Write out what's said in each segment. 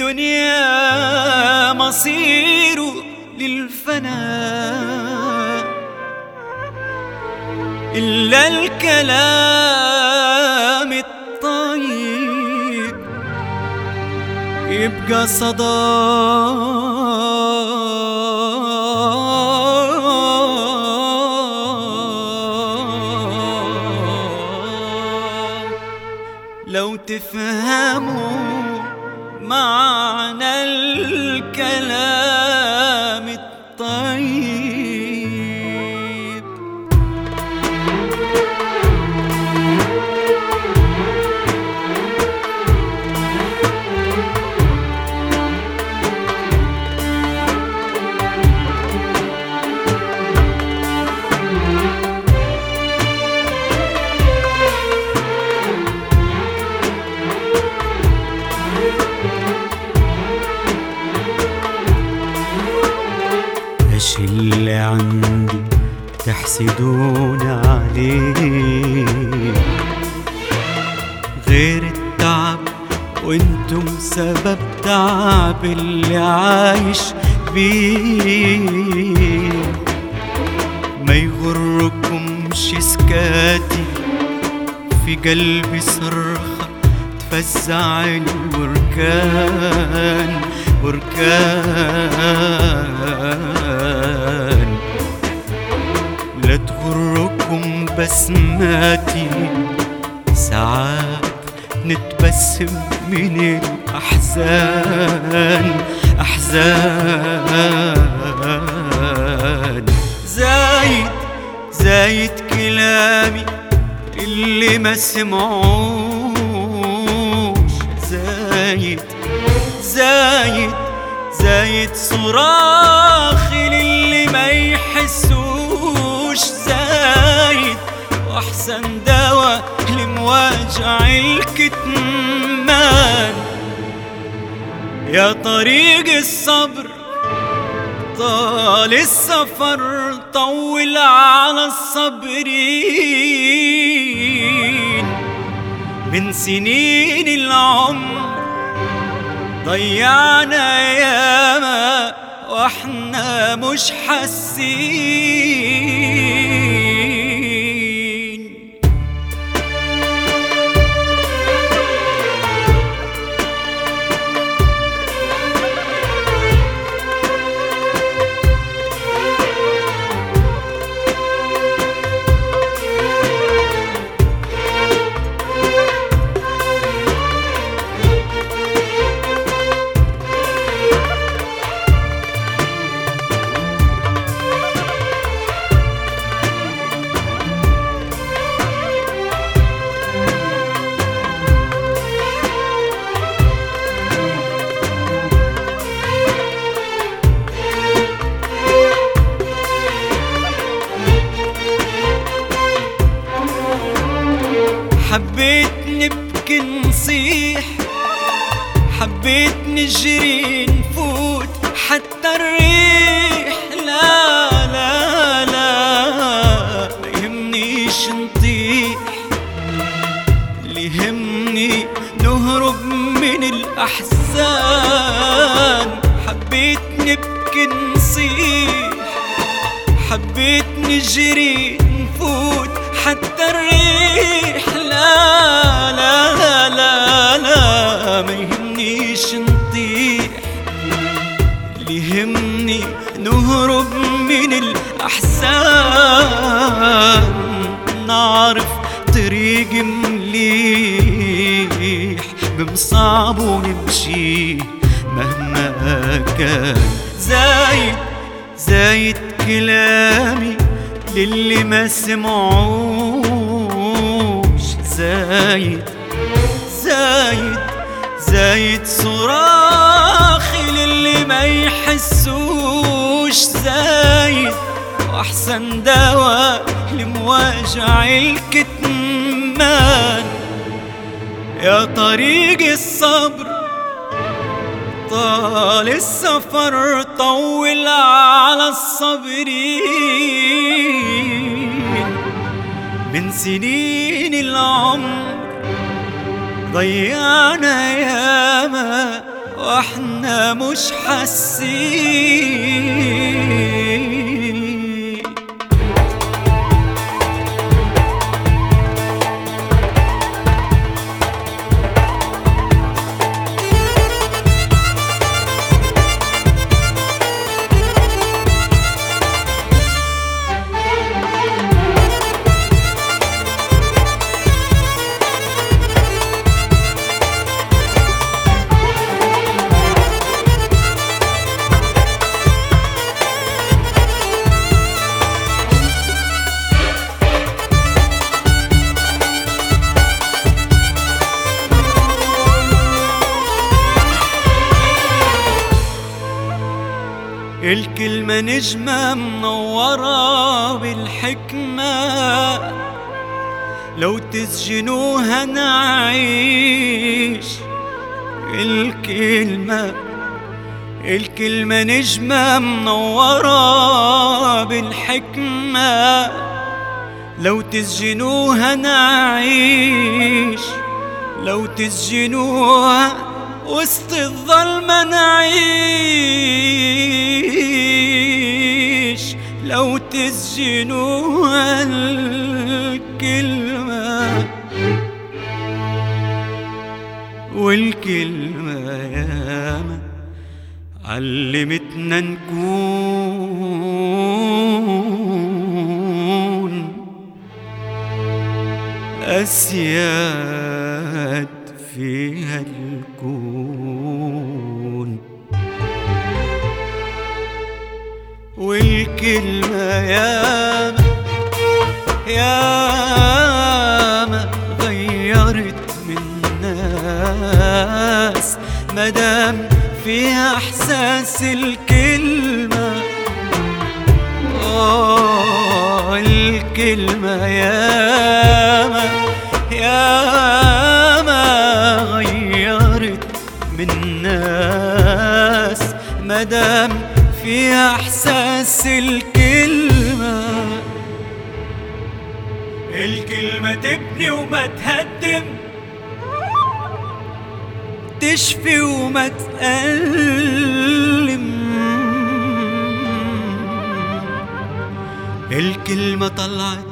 الدنيا مصيره للفناء، إلا الكلام الطيب يبقى صدى. لو تفهموا معنى الكلام الطيب. ايش اللي عندي تحسدون عليه غير التعب، وانتم سبب تعب اللي عايش بيه. ما يغركمش سكاتي في قلبي صرخة تفزع البركان بركان. لا تغركم بسماتي ساعات نتبسم من الأحزان أحزان. زايد كلامي اللي ما سمعوش، زايد صراخي للي ما يحسوش، زايد واحسن دواء لمواجع الكتمان. يا طريق الصبر طال السفر، طول على الصابرين. من سنين العمر ضيعنا ياما واحنا مش حاسين. حبيت نبكي نصيح، حبيت نجري نفوت حتى الريح. لا لا لا ما يهمنيش نطيح، اللي يهمني نهرب من الأحزان. حبيت نبكي نصيح، حبيت نجري نفوت حتى الريح. لا لا لا لا ما يهمنيش نطيح، اللي يهمني نهرب من الأحزان. نعرف طريق مليح بمصعب ونمشي مهما كان. زايد كلامي للي ما سمعوش، زايد صراخي للي ما يحسوش، زايد واحسن دواء لمواجع الكتمان. يا طريق الصبر طال السفر، طول على الصابرين. من سنين العمر ضيعنا ياما واحنا مش حاسين. الكلمة نجمة منورة بالحكمة، لو تسجنوها نعيش. الكلمة نجمة منورة بالحكمة، لو تسجنوها نعيش. لو تسجنوها وسط الظلمة نعيش. لو تسجنوها الكلمة، والكلمة ياما علمتنا نكون أسياد فيها الكون. والكلمة ياما غيرت من ناس، مدام فيها إحساس الكلمة. الكلمة ياما غيرت من ناس، مدام فيها إحساس الكلمة. الكلمة تبني وما تهدم، تشفي وما تألم. الكلمة طلعت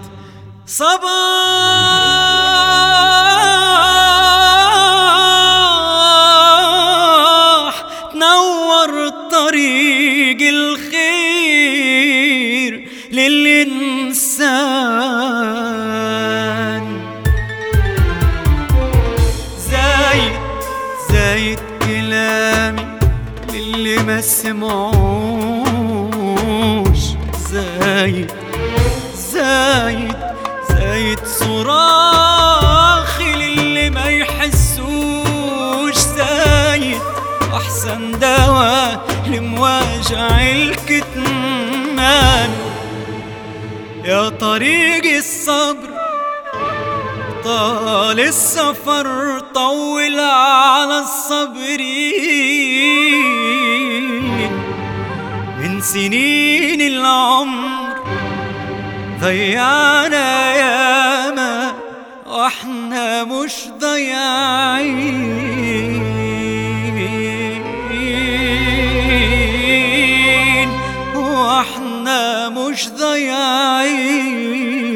صباح، تنور طريق الخير للإنسان. زايد كلامي للي ما سمعوش، زايد صراخي للي ما يحسوش. زايد أحسن دواء لمواجع الكتمان. يا طريق الصبر طال السفر، طول على الصابرين. من سنين العمر ضيعنا ياما، واحنا مش ضياعين. واحنا مش ضياعين.